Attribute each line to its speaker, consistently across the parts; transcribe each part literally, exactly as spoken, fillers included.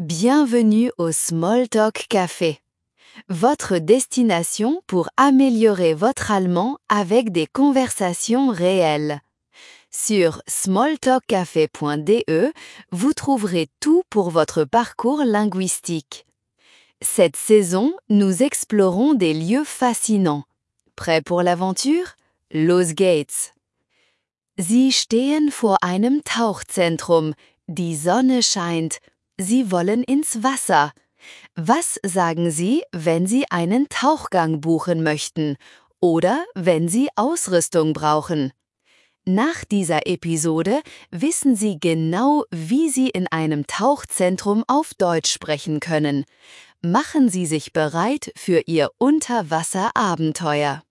Speaker 1: Bienvenue au Smalltalk Café, votre destination pour améliorer votre allemand avec des conversations réelles. Sur smalltalk café point d e, vous trouverez tout pour votre parcours linguistique. Cette saison, nous explorons des lieux fascinants. Prêt pour l'aventure? Los geht's! Sie stehen vor einem Tauchzentrum. Die Sonne scheint. Sie wollen ins Wasser. Was sagen Sie, wenn Sie einen Tauchgang buchen möchten oder wenn Sie Ausrüstung brauchen? Nach dieser Episode wissen Sie genau, wie Sie in einem Tauchzentrum auf Deutsch sprechen können. Machen Sie sich bereit für Ihr Unterwasser-Abenteuer.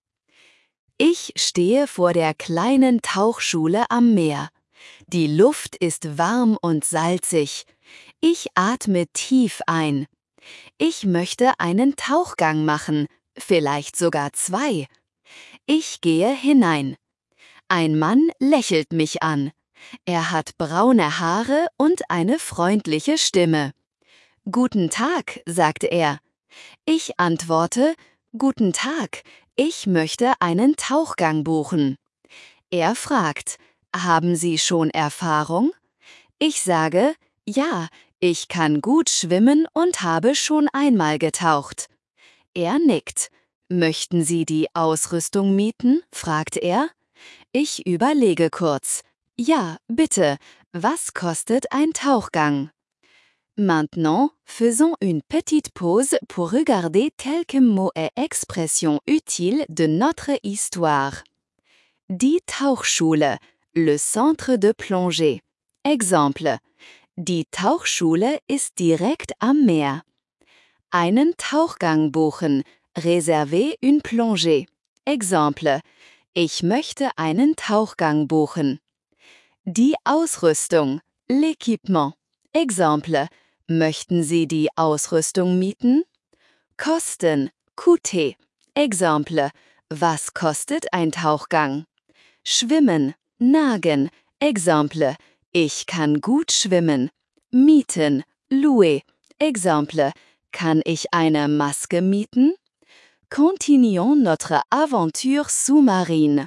Speaker 1: Ich stehe vor der kleinen Tauchschule am Meer. Die Luft ist warm und salzig. Ich atme tief ein. Ich möchte einen Tauchgang machen, vielleicht sogar zwei. Ich gehe hinein. Ein Mann lächelt mich an. Er hat braune Haare und eine freundliche Stimme. Guten Tag, sagt er. Ich antworte, Guten Tag, ich möchte einen Tauchgang buchen. Er fragt, haben Sie schon Erfahrung? Ich sage, ja, ich kann gut schwimmen und habe schon einmal getaucht. Er nickt. Möchten Sie die Ausrüstung mieten? Fragt er. Ich überlege kurz. Ja, bitte. Was kostet ein Tauchgang? Maintenant, faisons une petite pause pour regarder quelques mots et expressions utiles de notre histoire. Die Tauchschule, le centre de plongée. Exemple. Die Tauchschule ist direkt am Meer. Einen Tauchgang buchen, réserver une plongée. Exemple. Ich möchte einen Tauchgang buchen. Die Ausrüstung, l'équipement. Exemple. Möchten Sie die Ausrüstung mieten? Kosten, coûter. Exemple. Was kostet ein Tauchgang? Schwimmen, nagen. Exemple. Ich kann gut schwimmen. Mieten, louer. Exemple. Kann ich eine Maske mieten? Continuons notre aventure sous-marine.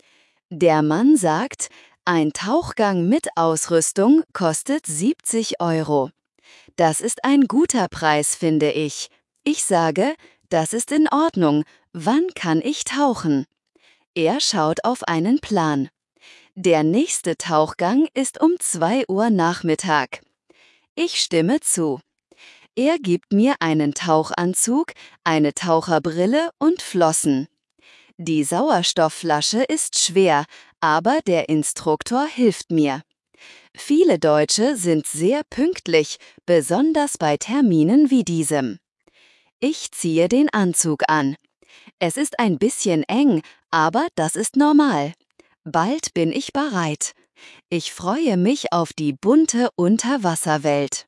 Speaker 1: Der Mann sagt, ein Tauchgang mit Ausrüstung kostet siebzig Euro. Das ist ein guter Preis, finde ich. Ich sage, das ist in Ordnung. Wann kann ich tauchen? Er schaut auf einen Plan. Der nächste Tauchgang ist um zwei Uhr Nachmittag. Ich stimme zu. Er gibt mir einen Tauchanzug, eine Taucherbrille und Flossen. Die Sauerstoffflasche ist schwer, aber der Instruktor hilft mir. Viele Deutsche sind sehr pünktlich, besonders bei Terminen wie diesem. Ich ziehe den Anzug an. Es ist ein bisschen eng, aber das ist normal. Bald bin ich bereit. Ich freue mich auf die bunte Unterwasserwelt.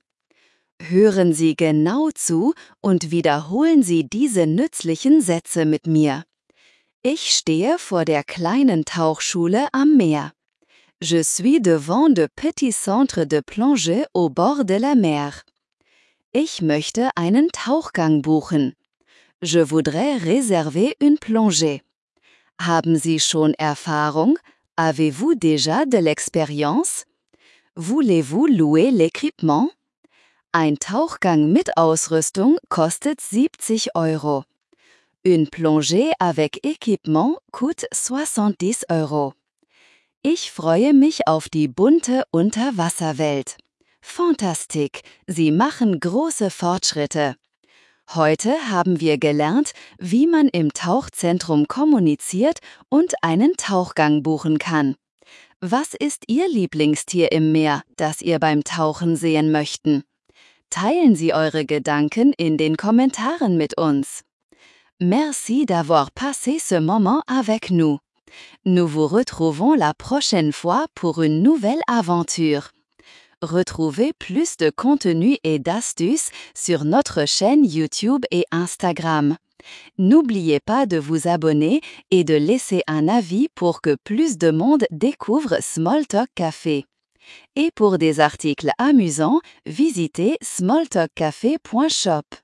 Speaker 1: Hören Sie genau zu und wiederholen Sie diese nützlichen Sätze mit mir. Ich stehe vor der kleinen Tauchschule am Meer. Je suis devant de petits centres de plongée au bord de la mer. Ich möchte einen Tauchgang buchen. Je voudrais réserver une plongée. Haben Sie schon Erfahrung? Avez-vous déjà de l'expérience? Voulez-vous louer l'équipement? Ein Tauchgang mit Ausrüstung kostet siebzig Euro. Une plongée avec équipement coûte soixante-dix Euro. Ich freue mich auf die bunte Unterwasserwelt. Fantastique, Sie machen große Fortschritte. Heute haben wir gelernt, wie man im Tauchzentrum kommuniziert und einen Tauchgang buchen kann. Was ist Ihr Lieblingstier im Meer, das ihr beim Tauchen sehen möchten? Teilen Sie eure Gedanken in den Kommentaren mit uns. Merci d'avoir passé ce moment avec nous. Nous vous retrouvons la prochaine fois pour une nouvelle aventure. Retrouvez plus de contenu et d'astuces sur notre chaîne YouTube et Instagram. N'oubliez pas de vous abonner et de laisser un avis pour que plus de monde découvre Smalltalk Café. Et pour des articles amusants, visitez smalltalkcafé point shop.